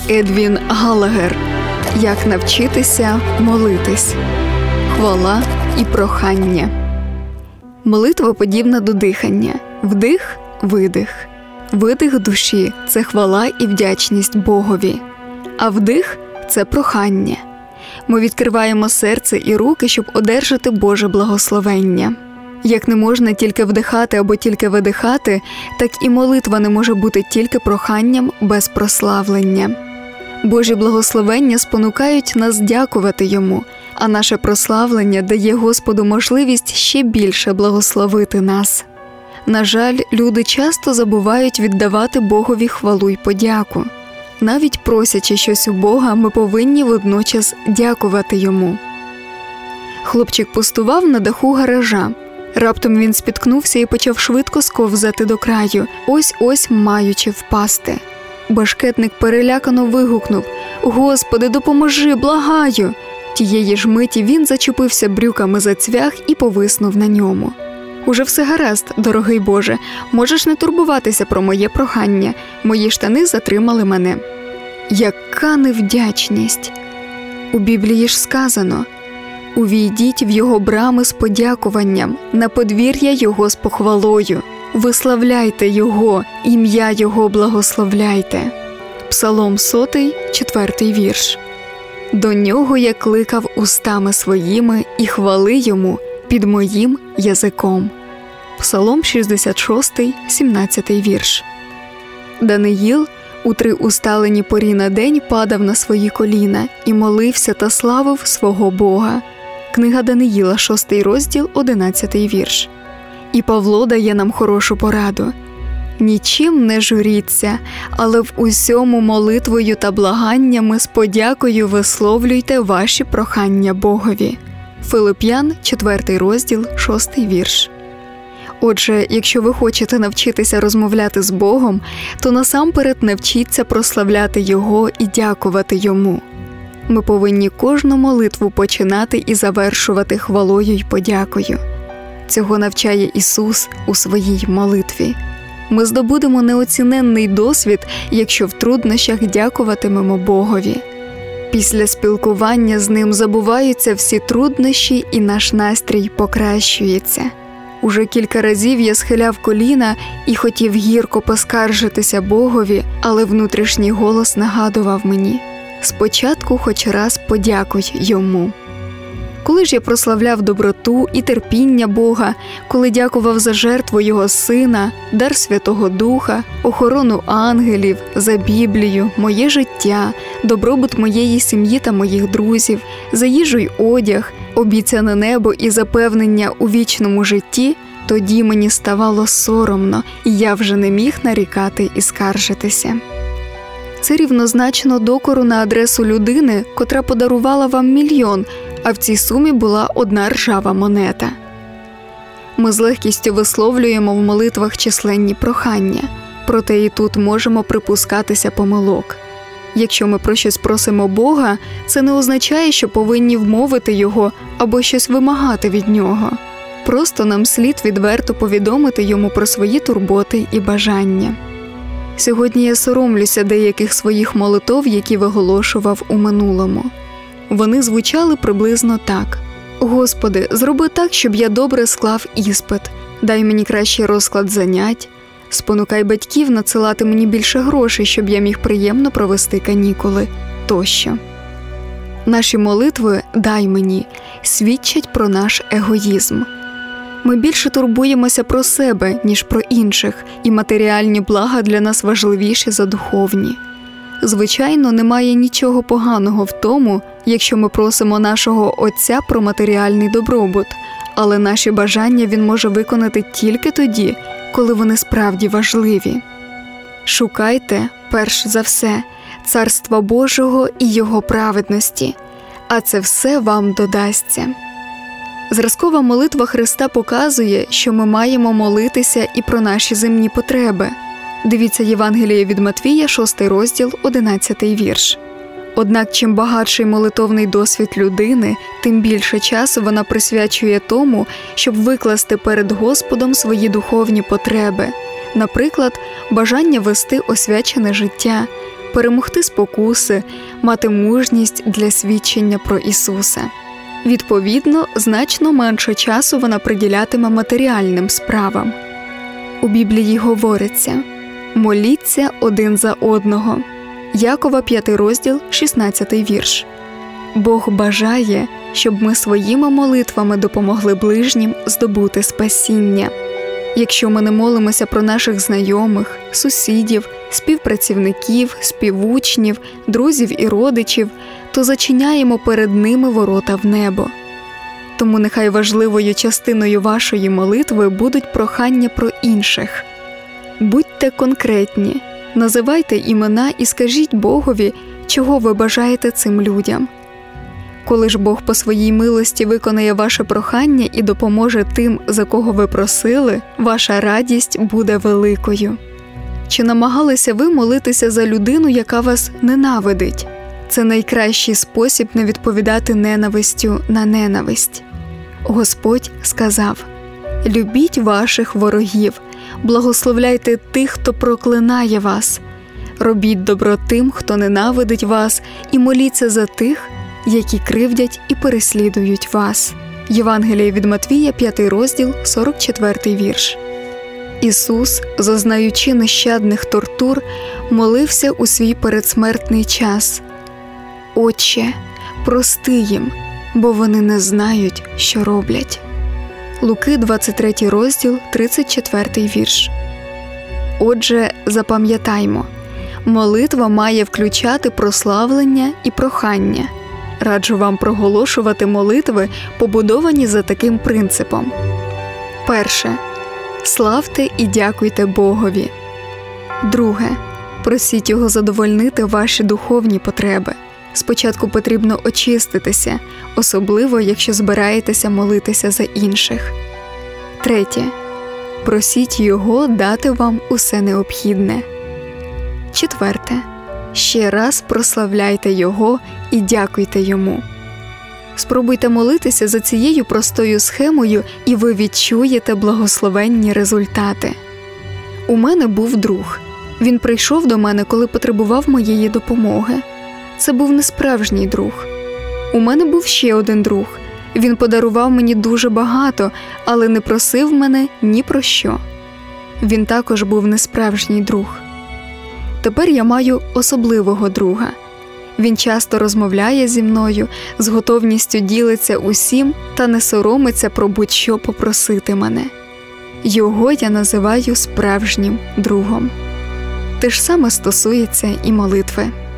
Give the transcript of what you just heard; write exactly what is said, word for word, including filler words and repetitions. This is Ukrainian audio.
Едвін Галагер. Як навчитися молитись. Хвала і прохання. Молитва подібна до дихання. Вдих – видих. Видих душі – це хвала і вдячність Богові. А вдих – це прохання. Ми відкриваємо серце і руки, щоб одержати Боже благословення. Як не можна тільки вдихати або тільки видихати, так і молитва не може бути тільки проханням без прославлення. Божі благословення спонукають нас дякувати Йому, а наше прославлення дає Господу можливість ще більше благословити нас. На жаль, люди часто забувають віддавати Богові хвалу й подяку. Навіть просячи щось у Бога, ми повинні водночас дякувати Йому. Хлопчик пустував на даху гаража. Раптом він спіткнувся і почав швидко сковзати до краю, ось-ось маючи впасти. Башкетник перелякано вигукнув: «Господи, допоможи, благаю!» Тієї ж миті він зачепився брюками за цвях і повиснув на ньому. «Уже все гаразд, дорогий Боже, можеш не турбуватися про моє прохання, мої штани затримали мене». Яка невдячність! У Біблії ж сказано: «Увійдіть в його брами з подякуванням, на подвір'я його з похвалою. Виславляйте його, ім'я його благословляйте». Псалом сотий, четвертий вірш. «До нього я кликав устами своїми і хвали йому під моїм язиком». Псалом шістдесят шостий, сімнадцятий вірш. Даниїл у три усталені порі на день падав на свої коліна і молився та славив свого Бога. Книга Даниїла, шостий розділ, одинадцятий вірш. І Павло дає нам хорошу пораду: «Нічим не журіться, але в усьому молитвою та благаннями з подякою висловлюйте ваші прохання Богові». Филип'ян, четвертий розділ, шостий вірш. Отже, якщо ви хочете навчитися розмовляти з Богом, то насамперед навчіться прославляти Його і дякувати Йому. Ми повинні кожну молитву починати і завершувати хвалою й подякою. Цього навчає Ісус у своїй молитві. Ми здобудемо неоціненний досвід, якщо в труднощах дякуватимемо Богові. Після спілкування з Ним забуваються всі труднощі і наш настрій покращується. Уже кілька разів я схиляв коліна і хотів гірко поскаржитися Богові, але внутрішній голос нагадував мені: спочатку хоч раз подякуй Йому. Коли ж я прославляв доброту і терпіння Бога, коли дякував за жертву Його Сина, дар Святого Духа, охорону ангелів, за Біблію, моє життя, добробут моєї сім'ї та моїх друзів, за їжу й одяг, обіцяне небо і запевнення у вічному житті, тоді мені ставало соромно, і я вже не міг нарікати і скаржитися. Це рівнозначно докору на адресу людини, котра подарувала вам мільйон, а в цій сумі була одна ржава монета. Ми з легкістю висловлюємо в молитвах численні прохання, проте і тут можемо припускатися помилок. Якщо ми про щось просимо Бога, це не означає, що повинні вмовити Його або щось вимагати від Нього. Просто нам слід відверто повідомити Йому про свої турботи і бажання. Сьогодні я соромлюся деяких своїх молитов, які виголошував у минулому. Вони звучали приблизно так: «Господи, зроби так, щоб я добре склав іспит, дай мені кращий розклад занять, спонукай батьків надсилати мені більше грошей, щоб я міг приємно провести канікули», тощо. Наші молитви «дай мені» свідчать про наш егоїзм. Ми більше турбуємося про себе, ніж про інших, і матеріальні блага для нас важливіші за духовні. Звичайно, немає нічого поганого в тому, якщо ми просимо нашого Отця про матеріальний добробут, але наші бажання Він може виконати тільки тоді, коли вони справді важливі. Шукайте, перш за все, Царства Божого і Його праведності, а це все вам додасться. Зразкова молитва Христа показує, що ми маємо молитися і про наші земні потреби. Дивіться Євангеліє від Матвія, шостий розділ, одинадцятий вірш. Однак, чим багатший молитовний досвід людини, тим більше часу вона присвячує тому, щоб викласти перед Господом свої духовні потреби. Наприклад, бажання вести освячене життя, перемогти спокуси, мати мужність для свідчення про Ісуса. Відповідно, значно менше часу вона приділятиме матеріальним справам. У Біблії говориться: «Моліться один за одного». Якова п'ятий розділ, шістнадцятий вірш. Бог бажає, щоб ми своїми молитвами допомогли ближнім здобути спасіння. Якщо ми не молимося про наших знайомих, сусідів, співпрацівників, співучнів, друзів і родичів, то зачиняємо перед ними ворота в небо. Тому нехай важливою частиною вашої молитви будуть прохання про інших. Будьте конкретні, називайте імена і скажіть Богові, чого ви бажаєте цим людям. Коли ж Бог по своїй милості виконає ваше прохання і допоможе тим, за кого ви просили, ваша радість буде великою. Чи намагалися ви молитися за людину, яка вас ненавидить? Це найкращий спосіб не відповідати ненавистю на ненависть. Господь сказав: «Любіть ваших ворогів, благословляйте тих, хто проклинає вас. Робіть добро тим, хто ненавидить вас, і моліться за тих, які кривдять і переслідують вас». Євангеліє від Матвія, п'ятий розділ, сорок четвертий вірш. Ісус, зазнаючи нещадних тортур, молився у свій передсмертний час: «Отче, прости їм, бо вони не знають, що роблять». Луки, двадцять третій розділ, тридцять четвертий вірш. Отже, запам'ятаймо, молитва має включати прославлення і прохання. Раджу вам проголошувати молитви, побудовані за таким принципом. Перше. Славте і дякуйте Богові. Друге. Просіть Його задовольнити ваші духовні потреби. Спочатку потрібно очиститися, особливо, якщо збираєтеся молитися за інших. Третє. Просіть Його дати вам усе необхідне. Четверте. Ще раз прославляйте Його і дякуйте Йому. Спробуйте молитися за цією простою схемою, і ви відчуєте благословенні результати. У мене був друг. Він прийшов до мене, коли потребував моєї допомоги. Це був не справжній друг. У мене був ще один друг. Він подарував мені дуже багато, але не просив мене ні про що. Він також був не справжній друг. Тепер я маю особливого друга. Він часто розмовляє зі мною, з готовністю ділиться усім та не соромиться про будь-що попросити мене. Його я називаю справжнім другом. Те ж саме стосується і молитви.